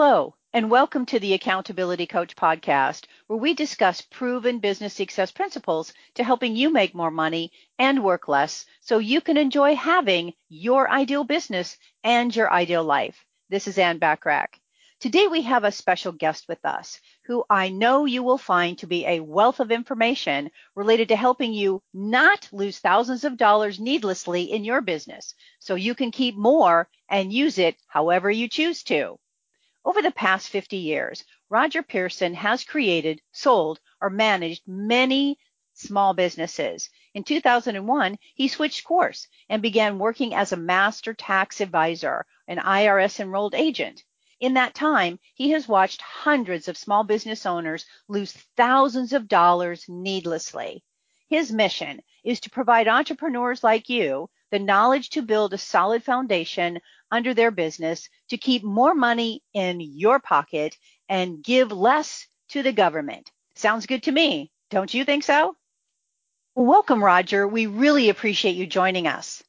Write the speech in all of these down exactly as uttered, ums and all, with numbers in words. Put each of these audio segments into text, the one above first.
Hello, and welcome to the Accountability Coach podcast, where we discuss proven business success principles to helping you make more money and work less so you can enjoy having your ideal business and your ideal life. This is Ann Bachrach. Today we have a special guest with us who I know you will find to be a wealth of information related to helping you not lose thousands of dollars needlessly in your business so you can keep more and use it however you choose to. Over the past fifty years, Roger Pearson has created, sold, or managed many small businesses. In two thousand one, he switched course and began working as a master tax advisor, an I R S enrolled agent. In that time, he has watched hundreds of small business owners lose thousands of dollars needlessly. His mission is to provide entrepreneurs like you the knowledge to build a solid foundation under their business to keep more money in your pocket and give less to the government. Sounds good to me. Don't you think so? Well, welcome, Roger. We really appreciate you joining us.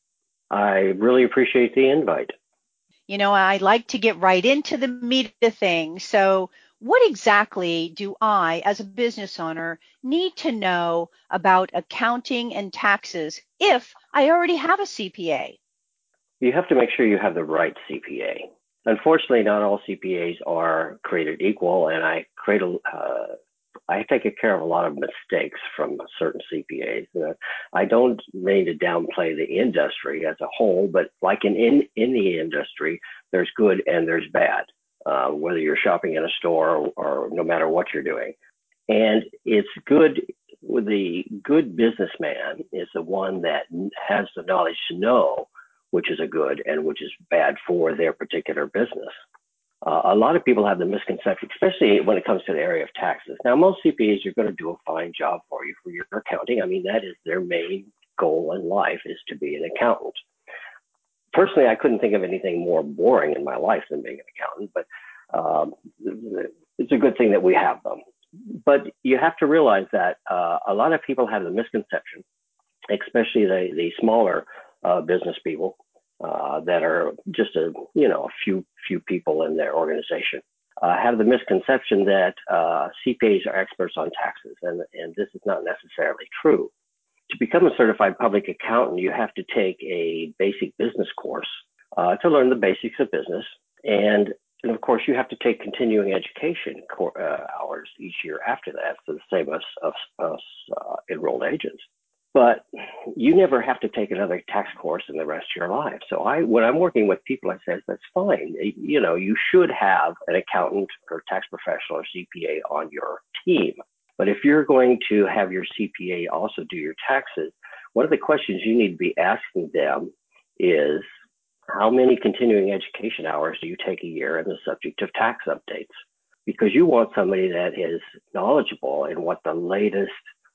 I really appreciate the invite. You know, I like to get right into the meat of things. So what exactly do I, as a business owner, need to know about accounting and taxes if I already have a C P A? You have to make sure you have the right C P A. Unfortunately, not all C P As are created equal, and I create a, uh, I take care of a lot of mistakes from certain C P As. Uh, I don't mean to downplay the industry as a whole, but like in in, in the industry, there's good and there's bad, uh, whether you're shopping in a store or, or no matter what you're doing. And it's good. The good businessman is the one that has the knowledge to know which is a good and which is bad for their particular business. Uh, a lot of people have the misconception, especially when it comes to the area of taxes. Now, most C P As are going to do a fine job for you for your accounting. I mean, that is their main goal in life, is to be an accountant. Personally, I couldn't think of anything more boring in my life than being an accountant, but um, it's a good thing that we have them. But you have to realize that uh, a lot of people have the misconception, especially the, the smaller uh, business people uh, that are just a you know a few few people in their organization, uh, have the misconception that uh, C P As are experts on taxes, and and this is not necessarily true. To become a certified public accountant, you have to take a basic business course uh, to learn the basics of business, and and of course you have to take continuing education uh, hours each year after that, for the same as us, us uh, enrolled agents. But you never have to take another tax course in the rest of your life. So I, when I'm working with people, I say, that's fine. You know, you should have an accountant or tax professional or C P A on your team. But if you're going to have your C P A also do your taxes, one of the questions you need to be asking them is, how many continuing education hours do you take a year in the subject of tax updates? Because you want somebody that is knowledgeable in what the latest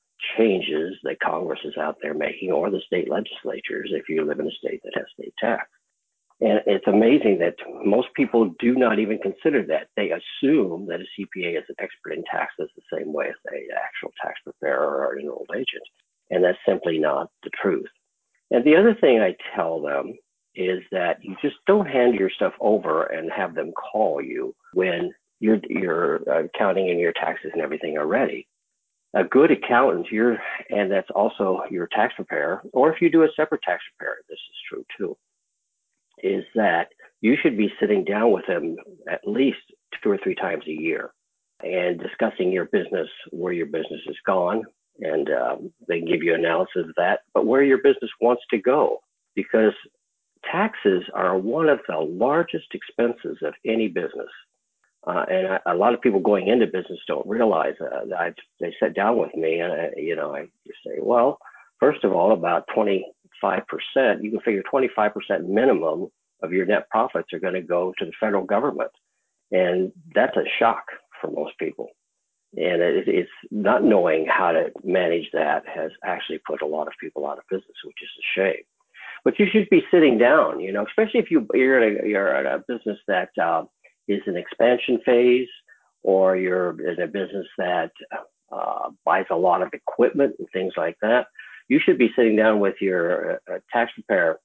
changes that Congress is out there making, or the state legislatures, if you live in a state that has state tax. And it's amazing that most people do not even consider that. They assume that a C P A is an expert in taxes the same way as an actual tax preparer or an enrolled agent. And that's simply not the truth. And the other thing I tell them is that you just don't hand your stuff over and have them call you when your your accounting and your taxes and everything are ready. A good accountant, you're, and that's also your tax preparer, or if you do a separate tax preparer, this is true too, is that you should be sitting down with them at least two or three times a year and discussing your business, where your business has gone, and um, they can give you analysis of that, but where your business wants to go, because taxes are one of the largest expenses of any business. Uh, and I, a lot of people going into business don't realize uh, that. I, they sit down with me and, I, you know, I say, well, first of all, about twenty-five percent, you can figure twenty-five percent minimum of your net profits are going to go to the federal government. And that's a shock for most people. And it, it's not knowing how to manage that has actually put a lot of people out of business, which is a shame. But you should be sitting down, you know, especially if you, you're, in a, you're in a business that, uh, is an expansion phase, or you're in a business that uh, buys a lot of equipment and things like that. You should be sitting down with your uh, tax preparer uh,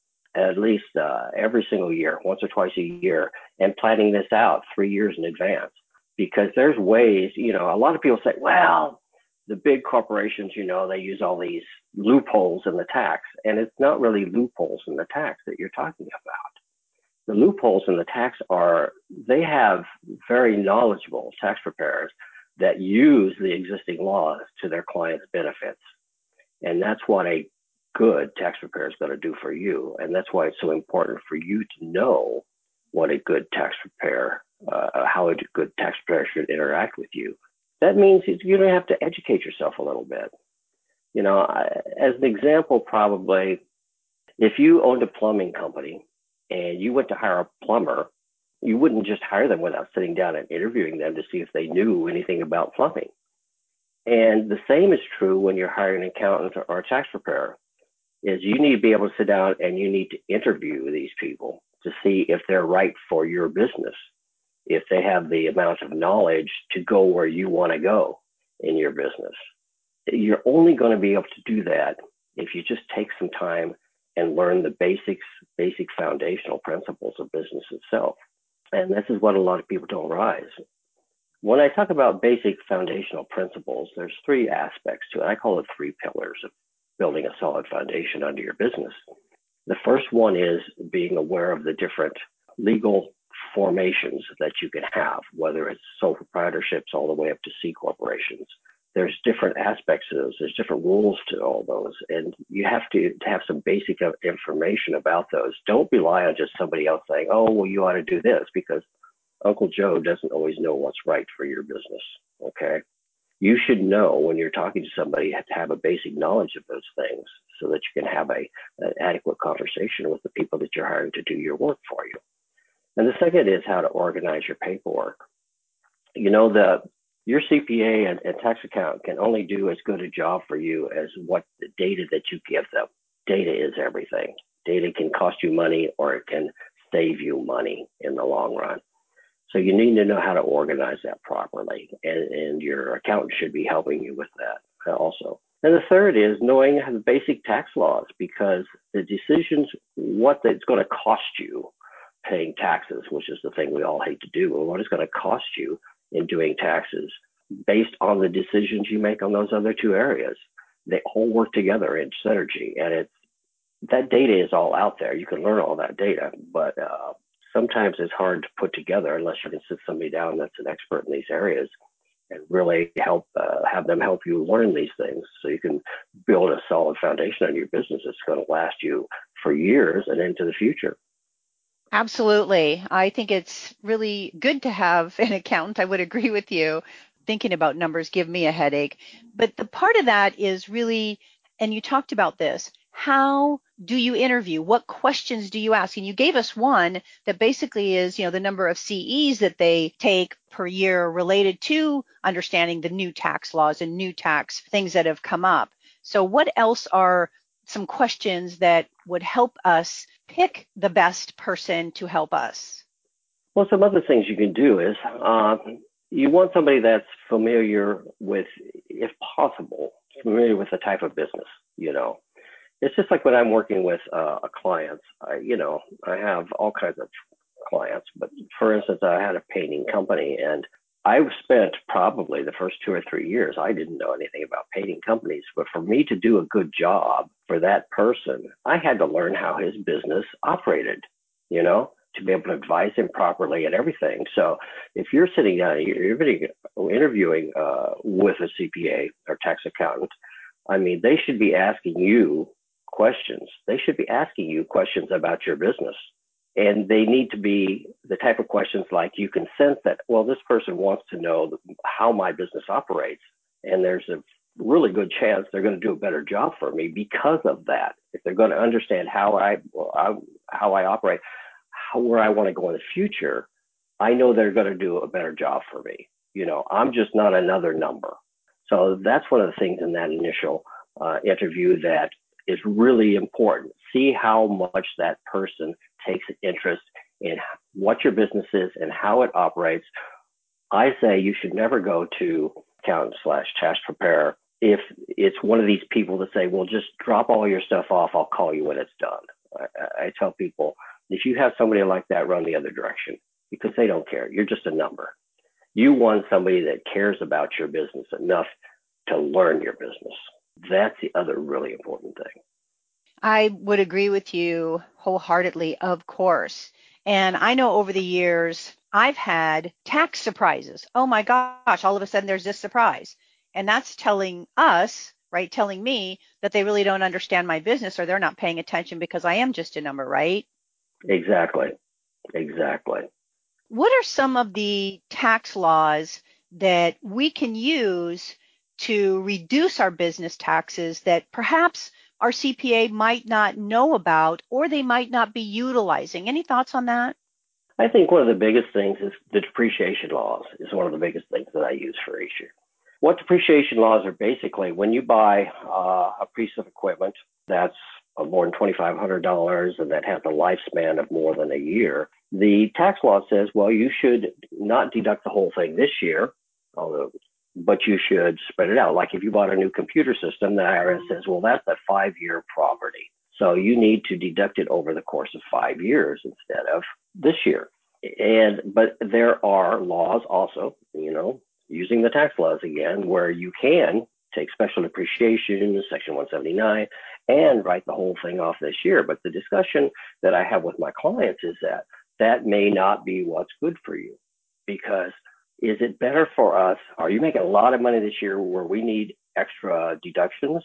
at least uh, every single year, once or twice a year, and planning this out three years in advance. Because there's ways, you know, a lot of people say, well, the big corporations, you know, they use all these loopholes in the tax. And it's not really loopholes in the tax that you're talking about. The loopholes in the tax are, they have very knowledgeable tax preparers that use the existing laws to their clients' benefits. And that's what a good tax preparer is going to do for you. And that's why it's so important for you to know what a good tax preparer, uh, how a good tax preparer should interact with you. That means you're going to have to educate yourself a little bit. You know, as an example, probably if you owned a plumbing company and you went to hire a plumber, you wouldn't just hire them without sitting down and interviewing them to see if they knew anything about plumbing. And the same is true when you're hiring an accountant or a tax preparer, is you need to be able to sit down and you need to interview these people to see if they're right for your business, if they have the amount of knowledge to go where you want to go in your business. You're only going to be able to do that if you just take some time and learn the basics, basic foundational principles of business itself. And this is what a lot of people don't realize. When I talk about basic foundational principles, there's three aspects to it. I call it three pillars of building a solid foundation under your business. The first one is being aware of the different legal formations that you can have, whether it's sole proprietorships all the way up to C corporations. There's different aspects to those. There's different rules to all those. And you have to, to have some basic information about those. Don't rely on just somebody else saying, oh, well, you ought to do this, because Uncle Joe doesn't always know what's right for your business, okay? You should know when you're talking to somebody, you have to have a basic knowledge of those things so that you can have a, an adequate conversation with the people that you're hiring to do your work for you. And the second is how to organize your paperwork. You know, the your C P A and, and tax accountant can only do as good a job for you as what the data that you give them. Data is everything. Data can cost you money or it can save you money in the long run. So you need to know how to organize that properly, and, and your accountant should be helping you with that also. And the third is knowing the basic tax laws, because the decisions, what it's going to cost you paying taxes, which is the thing we all hate to do, or what it's going to cost you in doing taxes, based on the decisions you make on those other two areas. They all work together in synergy, and it's, that data is all out there. You can learn all that data, but uh, sometimes it's hard to put together unless you can sit somebody down that's an expert in these areas and really help uh, have them help you learn these things so you can build a solid foundation on your business that's going to last you for years and into the future. Absolutely. I think it's really good to have an accountant. I would agree with you. Thinking about numbers give me a headache. But the part of that is really, and you talked about this, how do you interview? What questions do you ask? And you gave us one that basically is, you know, the number of C Es that they take per year related to understanding the new tax laws and new tax things that have come up. So what else are some questions that would help us pick the best person to help us? Well, some other things you can do is uh, you want somebody that's familiar with, if possible, familiar with the type of business, you know. It's just like when I'm working with uh, clients, I, you know, I have all kinds of clients, but for instance, I had a painting company, and I spent probably the first two or three years, I didn't know anything about painting companies, but for me to do a good job for that person, I had to learn how his business operated, you know, to be able to advise him properly and everything. So if you're sitting down, you're interviewing uh, with a C P A or tax accountant, I mean, they should be asking you questions. They should be asking you questions about your business. And they need to be the type of questions like you can sense that, well, this person wants to know how my business operates. And there's a really good chance they're going to do a better job for me because of that. If they're going to understand how I, well, I how I operate, how, where I want to go in the future, I know they're going to do a better job for me. You know, I'm just not another number. So that's one of the things in that initial uh, interview that is really important. See how much that person takes an interest in what your business is and how it operates. I say you should never go to accountant slash tax preparer if it's one of these people that say, well, just drop all your stuff off. I'll call you when it's done. I tell people, if you have somebody like that, run the other direction because they don't care. You're just a number. You want somebody that cares about your business enough to learn your business. That's the other really important thing. I would agree with you wholeheartedly, of course. And I know over the years, I've had tax surprises. Oh my gosh, all of a sudden there's this surprise. And that's telling us, right, telling me that they really don't understand my business or they're not paying attention because I am just a number, right? Exactly. Exactly. What are some of the tax laws that we can use to reduce our business taxes that perhaps our C P A might not know about or they might not be utilizing? Any thoughts on that? I think one of the biggest things is the depreciation laws is one of the biggest things that I use for each year. What depreciation laws are basically when you buy uh, a piece of equipment that's more than twenty-five hundred dollars and that has a lifespan of more than a year, the tax law says, well, you should not deduct the whole thing this year, although, but you should spread it out. Like if you bought a new computer system, the I R S says, well, that's a five-year property. So you need to deduct it over the course of five years instead of this year. And but there are laws also, you know, using the tax laws again, where you can take special depreciation, Section one seventy-nine, and write the whole thing off this year. But the discussion that I have with my clients is that that may not be what's good for you, because is it better for us? Are you making a lot of money this year where we need extra deductions?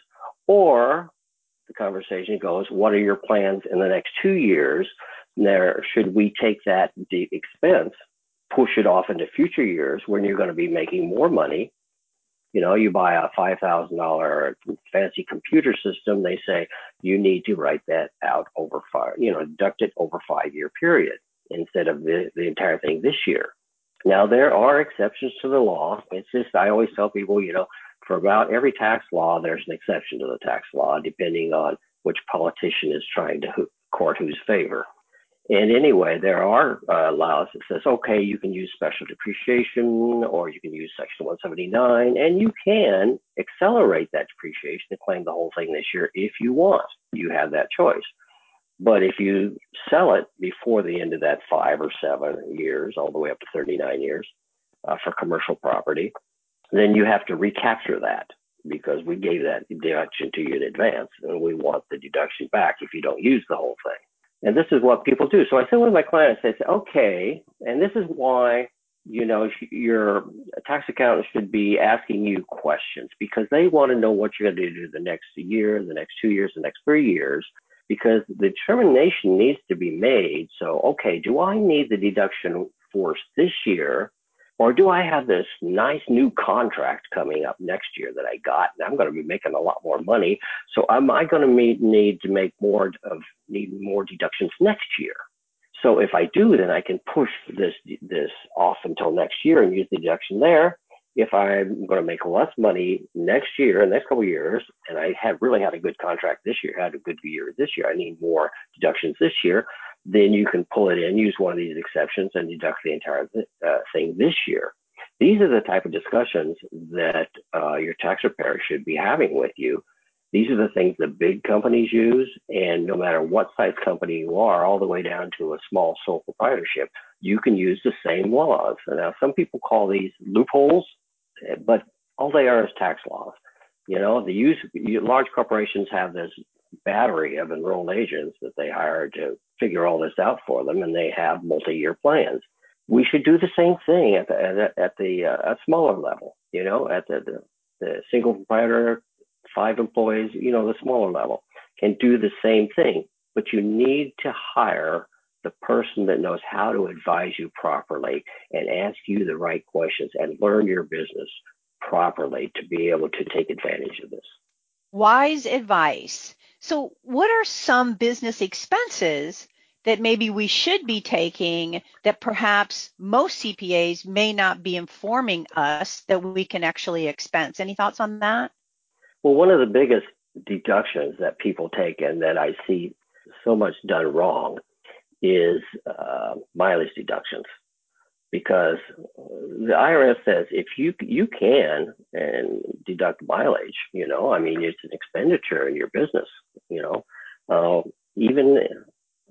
Or the conversation goes, what are your plans in the next two years? There, should we take that the expense, push it off into future years when you're going to be making more money? You know, you buy a five thousand dollars fancy computer system, they say you need to write that out over five, you know, deduct it over five year period instead of the, the entire thing this year. Now, there are exceptions to the law. It's just, I always tell people, you know, for about every tax law, there's an exception to the tax law, depending on which politician is trying to court whose favor. And anyway, there are uh, laws that says, okay, you can use special depreciation or you can use Section one seventy-nine, and you can accelerate that depreciation and claim the whole thing this year if you want. You have that choice. But if you sell it before the end of that five or seven years, all the way up to thirty-nine years uh, for commercial property, then you have to recapture that because we gave that deduction to you in advance, and we want the deduction back if you don't use the whole thing. And this is what people do. So I sit with my clients, I say, okay, and this is why, you know, your tax accountant should be asking you questions, because they want to know what you're going to do the next year, the next two years, the next three years, because the determination needs to be made. So, okay, do I need the deduction force this year? Or do I have this nice new contract coming up next year that I got, and I'm going to be making a lot more money? So am I going to need to make more of need more deductions next year? So if I do, then I can push this this off until next year and use the deduction there. If I'm going to make less money next year, in the next couple of years, and I have really had a good contract this year, had a good year this year, I need more deductions this year, then you can pull it in, use one of these exceptions, and deduct the entire uh, thing this year. These are the type of discussions that uh, your tax preparer should be having with you. These are the things that big companies use, and no matter what size company you are, all the way down to a small sole proprietorship, you can use the same laws. And now some people call these loopholes, but all they are is tax laws. You know, the use large corporations have this battery of enrolled agents that they hire to figure all this out for them, and they have multi-year plans. We should do the same thing at the at, at the uh, at smaller level. You know, at the, the the single proprietor, five employees. You know, the smaller level can do the same thing, but you need to hire the person that knows how to advise you properly and ask you the right questions and learn your business properly to be able to take advantage of this. Wise advice. So what are some business expenses that maybe we should be taking that perhaps most C P As may not be informing us that we can actually expense? Any thoughts on that? Well, one of the biggest deductions that people take and that I see so much done wrong is uh, mileage deductions, because the I R S says if you you can and deduct mileage, you know, I mean, it's an expenditure in your business, you know, uh, even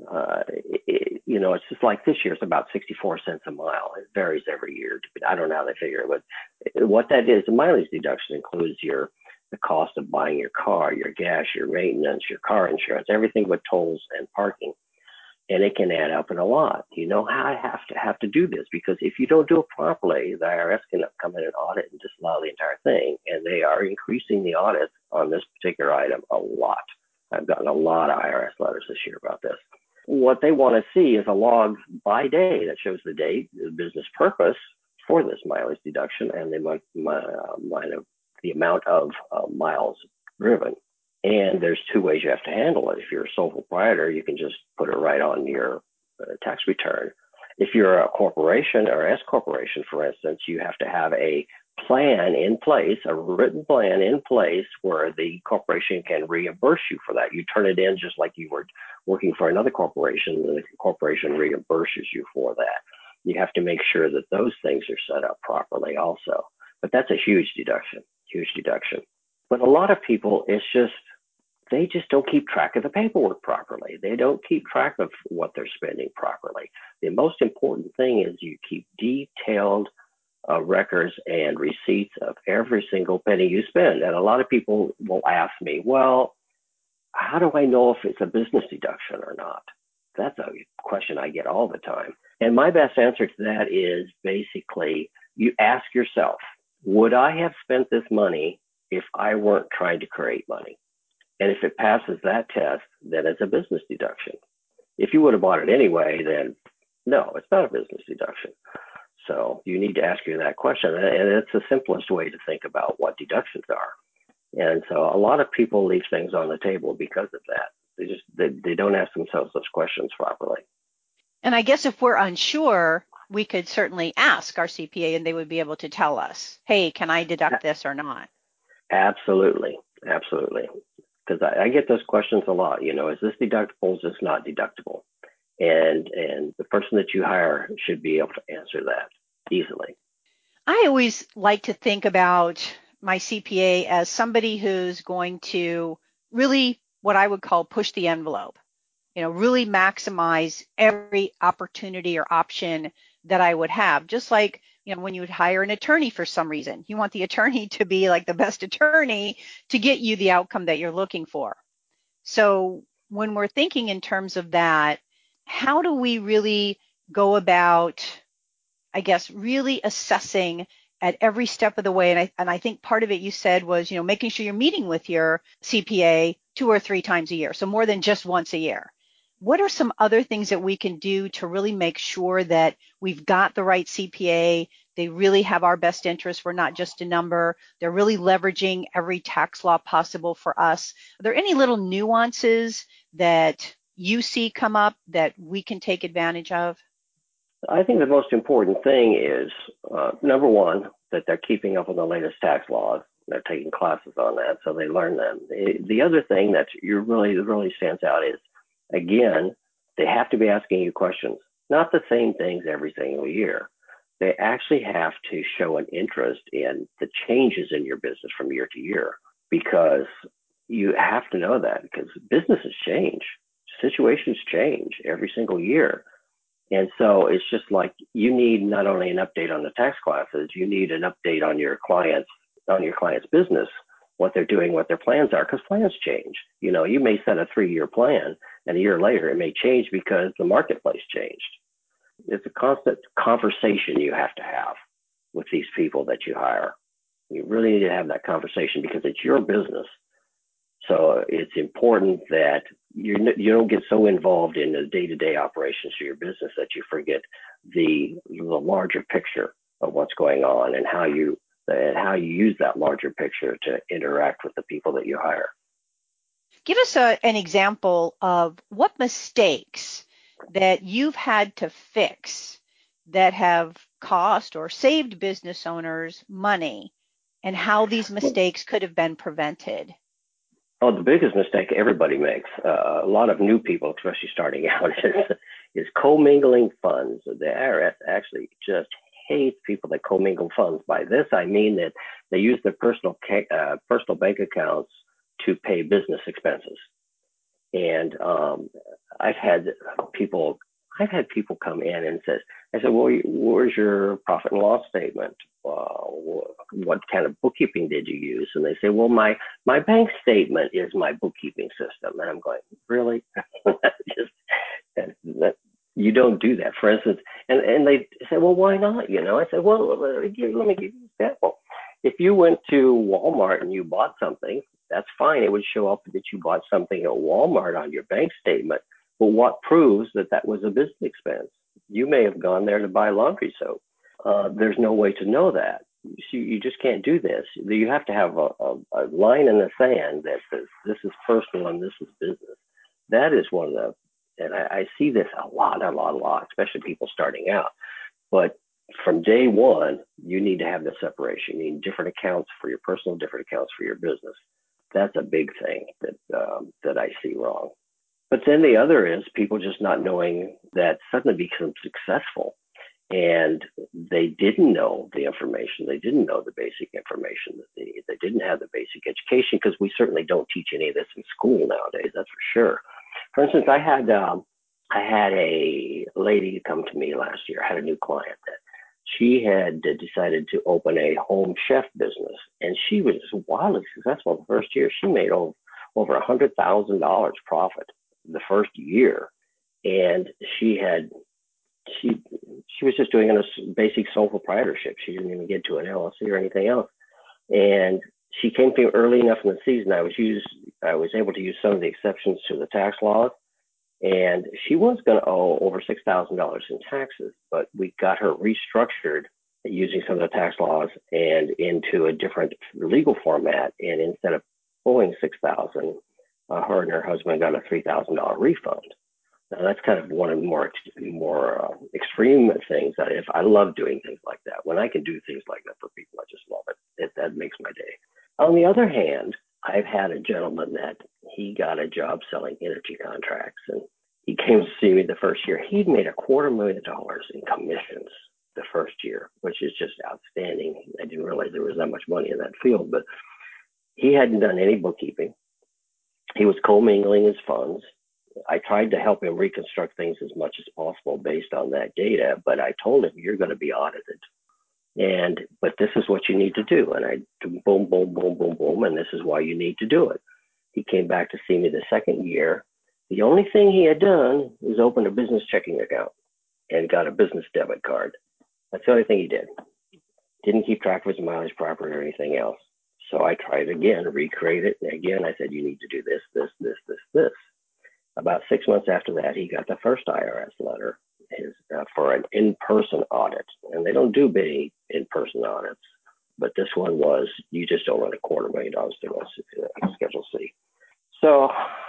Uh, it, you know, it's just like this year, it's about sixty-four cents a mile. It varies every year. I don't know how they figure it, but what that is, the mileage deduction includes your the cost of buying your car, your gas, your maintenance, your car insurance, everything but tolls and parking. And it can add up in a lot. You know how I have to have to do this, because if you don't do it properly, the I R S can come in and audit and disallow the entire thing. And they are increasing the audits on this particular item a lot. I've gotten a lot of I R S letters this year about this. What they want to see is a log by day that shows the date, the business purpose for this mileage deduction, and the, my, my, my, the amount of uh, miles driven. And there's two ways you have to handle it. If you're a sole proprietor, you can just put it right on your uh, tax return. If you're a corporation or S corporation, for instance, you have to have a plan in place, a written plan in place where the corporation can reimburse you for that. You turn it in just like you were working for another corporation, and the corporation reimburses you for that. You have to make sure that those things are set up properly also. But that's a huge deduction, huge deduction. But a lot of people, it's just, they just don't keep track of the paperwork properly. They don't keep track of what they're spending properly. The most important thing is you keep detailed uh, records and receipts of every single penny you spend. And a lot of people will ask me, well, how do I know if it's a business deduction or not? That's a question I get all the time. And my best answer to that is basically you ask yourself, would I have spent this money if I weren't trying to create money? And if it passes that test, then it's a business deduction. If you would have bought it anyway, then no, it's not a business deduction. So you need to ask you that question. And it's the simplest way to think about what deductions are. And so a lot of people leave things on the table because of that. They just, they, they don't ask themselves those questions properly. And I guess if we're unsure, we could certainly ask our C P A and they would be able to tell us, hey, can I deduct this or not? Absolutely. Absolutely. Because I, I get those questions a lot. You know, is this deductible? Is this not deductible? And and the person that you hire should be able to answer that easily. I always like to think about my C P A as somebody who's going to really what I would call push the envelope, you know, really maximize every opportunity or option that I would have. Just like, you know, when you would hire an attorney for some reason, you want the attorney to be like the best attorney to get you the outcome that you're looking for. So when we're thinking in terms of that, how do we really go about, I guess, really assessing at every step of the way? And I, and I think part of it you said was, you know, making sure you're meeting with your C P A two or three times a year, so more than just once a year. What are some other things that we can do to really make sure that we've got the right C P A? They really have our best interest. We're not just a number. They're really leveraging every tax law possible for us. Are there any little nuances that you see come up that we can take advantage of? I think the most important thing is, uh, number one, that they're keeping up with the latest tax laws. They're taking classes on that, so they learn them. The other thing that you really, really stands out is, again, they have to be asking you questions, not the same things every single year. They actually have to show an interest in the changes in your business from year to year, because you have to know that, because businesses change, situations change every single year. And so it's just like you need not only an update on the tax classes, you need an update on your clients, on your client's business, what they're doing, what their plans are, because plans change. You know, you may set a three-year plan, and a year later it may change because the marketplace changed. It's a constant conversation you have to have with these people that you hire. You really need to have that conversation because it's your business. So it's important that you you don't get so involved in the day-to-day operations of your business that you forget the the larger picture of what's going on and how you and how you use that larger picture to interact with the people that you hire. Give us a, an example of what mistakes that you've had to fix that have cost or saved business owners money, and how these mistakes could have been prevented. Oh, the biggest mistake everybody makes, uh, a lot of new people, especially starting out, is, is commingling funds. The I R S actually just hates people that commingle funds. By this, I mean that they use their personal uh, personal bank accounts to pay business expenses. And um, I've had people, I've had people come in and says, I said, well, where's your profit and loss statement? Uh, what kind of bookkeeping did you use? And they say, well, my, my bank statement is my bookkeeping system. And I'm going, really? Just that, that, you don't do that. For instance, and, and they say, well, why not? You know, I said, well, let me give you an example. If you went to Walmart and you bought something, that's fine. It would show up that you bought something at Walmart on your bank statement. But what proves that that was a business expense? You may have gone there to buy laundry soap. Uh, there's no way to know that. You, you just can't do this. You have to have a, a, a line in the sand that says this is personal and this is business. That is one of the, and I, I see this a lot, a lot, a lot, especially people starting out. But from day one, you need to have the separation. You need different accounts for your personal, different accounts for your business. That's a big thing that um, that I see wrong. But then the other is people just not knowing that suddenly become successful and they didn't know the information. They didn't know the basic information that they need. They didn't have the basic education, because we certainly don't teach any of this in school nowadays. That's for sure. For instance, I had um, I had a lady come to me last year. I had a new client that she had decided to open a home chef business, and she was wildly successful the first year. She made over over a hundred thousand dollars profit the first year, and she had she she was just doing a basic sole proprietorship. She didn't even get to an L L C or anything else. And she came to me early enough in the season. I was use I was able to use some of the exceptions to the tax laws, and she was going to owe over six thousand dollars in taxes. But we got her restructured using some of the tax laws and into a different legal format. And instead of owing six thousand dollars, uh, her and her husband got a three thousand dollars refund. Now, that's kind of one of the more more uh, extreme things. That if I love doing things like that, when I can do things like that for people, I just love it. it. That makes my day. On the other hand, I've had a gentleman that he got a job selling energy contracts, and he came to see me the first year. He'd made a quarter million dollars in commissions the first year, which is just outstanding. I didn't realize there was that much money in that field, but he hadn't done any bookkeeping. He was commingling his funds. I tried to help him reconstruct things as much as possible based on that data, but I told him, you're going to be audited. And, but this is what you need to do. And I boom, boom, boom, boom, boom. And this is why you need to do it. He came back to see me the second year. The only thing he had done was open a business checking account and got a business debit card. That's the only thing he did. Didn't keep track of his mileage property or anything else. So I tried again, recreate it. And again, I said, you need to do this, this, this, this, this. About six months after that, he got the first I R S letter his, uh, for an in-person audit. And they don't do many in-person audits, but this one was, you just don't run a quarter million dollars to uh, Schedule C. So,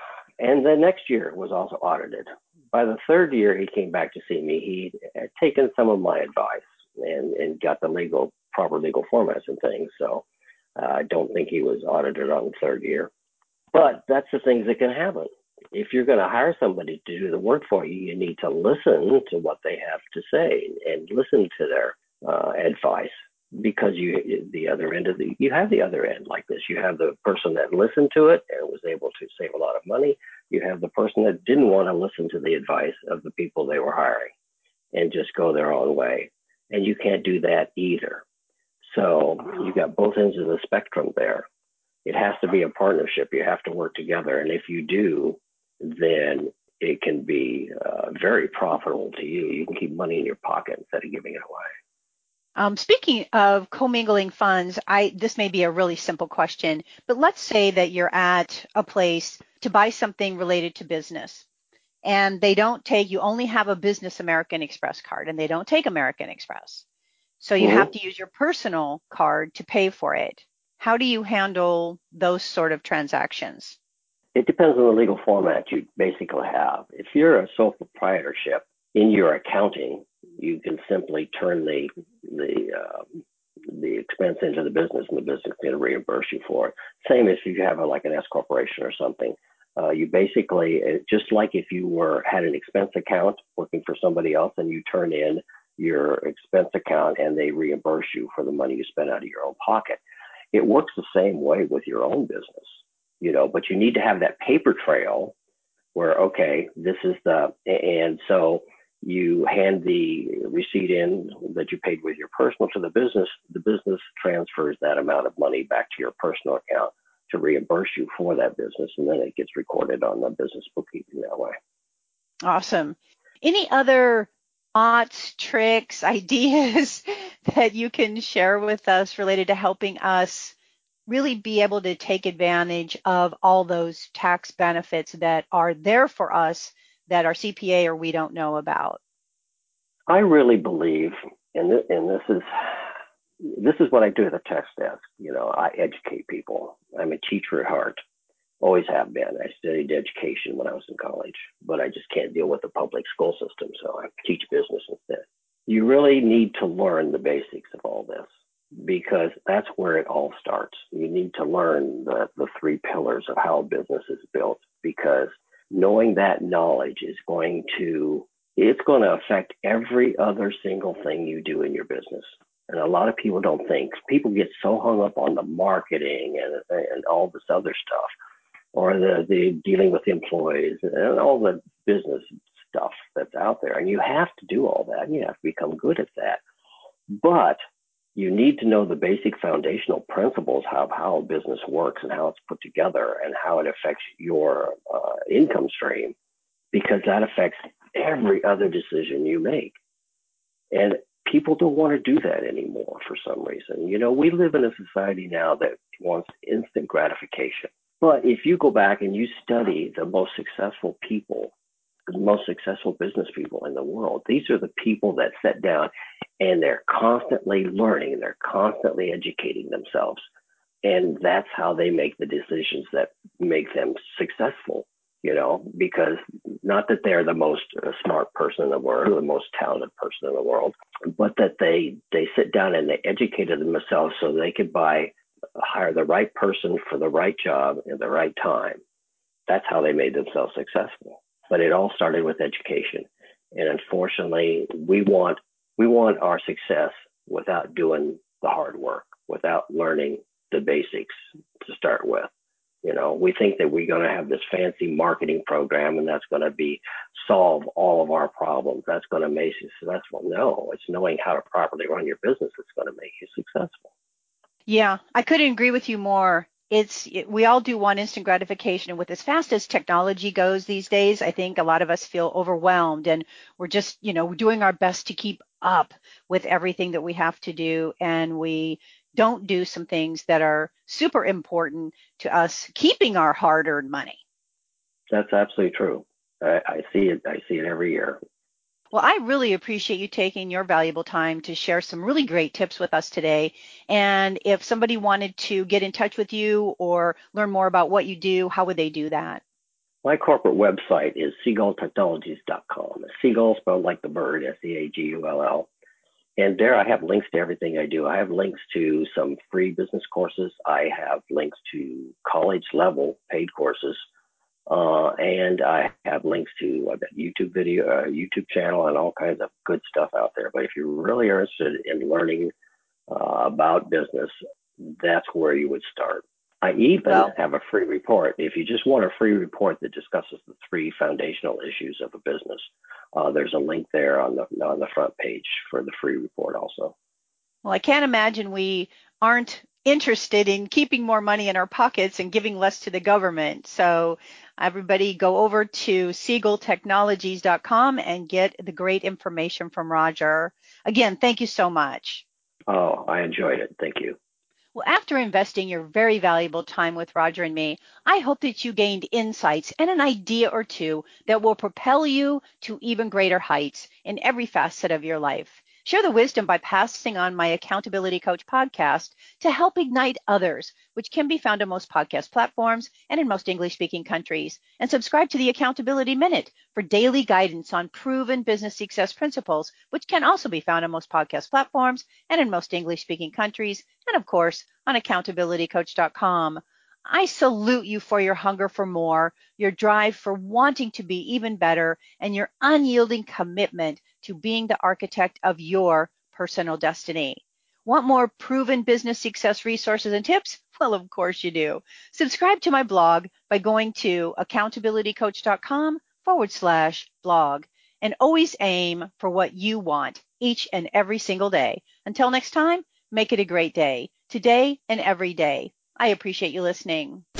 and the next year was also audited. By the third year, he came back to see me. He had taken some of my advice and, and got the legal, proper legal formats and things. So uh, I don't think he was audited on the third year. But that's the things that can happen. If you're going to hire somebody to do the work for you, you need to listen to what they have to say and listen to their uh, advice, because you, the other end of the, you have the other end like this. You have the person that listened to it and was able to save a lot of money. You have the person that didn't want to listen to the advice of the people they were hiring and just go their own way. And you can't do that either. So you got both ends of the spectrum there. It has to be a partnership. You have to work together. And if you do, then it can be uh, very profitable to you. You can keep money in your pocket instead of giving it away. Um, speaking of commingling funds, I this may be a really simple question, but let's say that you're at a place to buy something related to business, and they don't take, you only have a business American Express card, and they don't take American Express. So you mm-hmm. have to use your personal card to pay for it. How do you handle those sort of transactions? It depends on the legal format you basically have. If you're a sole proprietorship, in your accounting, you can simply turn the the uh, the expense into the business, and the business is going to reimburse you for it. Same as if you have a, like an S corporation or something. Uh, you basically, just like if you were had an expense account working for somebody else, and you turn in your expense account and they reimburse you for the money you spent out of your own pocket. It works the same way with your own business. You know, but you need to have that paper trail where, okay, this is the, and so you hand the receipt in that you paid with your personal to the business. The business transfers that amount of money back to your personal account to reimburse you for that business, and then it gets recorded on the business bookkeeping that way. Awesome. Any other thoughts, tricks, ideas that you can share with us related to helping us really be able to take advantage of all those tax benefits that are there for us that our C P A or we don't know about? I really believe, and this, and this is this is what I do at the tax desk. You know, I educate people. I'm a teacher at heart. Always have been. I studied education when I was in college, but I just can't deal with the public school system, so I teach business instead. You really need to learn the basics of all this, because that's where it all starts. You need to learn the, the three pillars of how a business is built, because knowing that knowledge is going to, it's going to affect every other single thing you do in your business. And a lot of people don't think. People get so hung up on the marketing and, and all this other stuff, or the, the dealing with employees and all the business stuff that's out there. And you have to do all that. You have to become good at that. But you need to know the basic foundational principles of how a business works and how it's put together and how it affects your uh, income stream, because that affects every other decision you make. And people don't want to do that anymore for some reason. You know, we live in a society now that wants instant gratification. But if you go back and you study the most successful people, the most successful business people in the world, these are the people that sit down and they're constantly learning, they're constantly educating themselves. And that's how they make the decisions that make them successful, you know, because not that they're the most uh, smart person in the world, or the most talented person in the world, but that they, they sit down and they educated themselves so they could buy, hire the right person for the right job at the right time. That's how they made themselves successful. But it all started with education. And unfortunately, we want we want our success without doing the hard work, without learning the basics to start with. You know, we think that we're going to have this fancy marketing program and that's going to be solve all of our problems. That's going to make you successful. No, it's knowing how to properly run your business that's going to make you successful. Yeah, I couldn't agree with you more. It's it, we all do want instant gratification, and with as fast as technology goes these days, I think a lot of us feel overwhelmed, and we're just, you know, doing our best to keep up with everything that we have to do, and we don't do some things that are super important to us keeping our hard-earned money. That's absolutely true. I, I see it. I see it every year. Well, I really appreciate you taking your valuable time to share some really great tips with us today. And if somebody wanted to get in touch with you or learn more about what you do, how would they do that? My corporate website is seagull technologies dot com. Seagull spelled like the bird, S E A G U L L. And there I have links to everything I do. I have links to some free business courses. I have links to college level paid courses. Uh, and I have links to I've got YouTube video, uh, YouTube channel, and all kinds of good stuff out there. But if you really are interested in learning uh, about business, that's where you would start. I even Well, have a free report. If you just want a free report that discusses the three foundational issues of a business, uh, there's a link there on the on the front page for the free report also. well, I can't imagine we aren't interested in keeping more money in our pockets and giving less to the government. So everybody go over to seagull technologies dot com and get the great information from Roger. Again, thank you so much. Oh, I enjoyed it. Thank you. Well, after investing your very valuable time with Roger and me, I hope that you gained insights and an idea or two that will propel you to even greater heights in every facet of your life. Share the wisdom by passing on my Accountability Coach podcast to help ignite others, which can be found on most podcast platforms and in most English-speaking countries. And subscribe to the Accountability Minute for daily guidance on proven business success principles, which can also be found on most podcast platforms and in most English-speaking countries, and of course, on accountability coach dot com. I salute you for your hunger for more, your drive for wanting to be even better, and your unyielding commitment to being the architect of your personal destiny. Want more proven business success resources and tips? Well, of course you do. Subscribe to my blog by going to accountabilitycoach.com forward slash blog. And always aim for what you want each and every single day. Until next time, make it a great day, today and every day. I appreciate you listening.